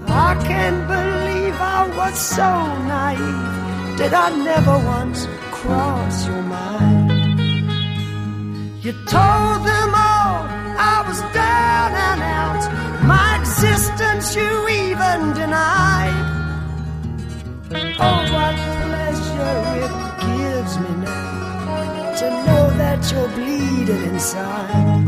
I can't believe I was so naive. Did I never once cross your mind? You told them all I was down and out. My existence you even denied. Oh, what pleasure it gives me now to know that you're bleeding inside.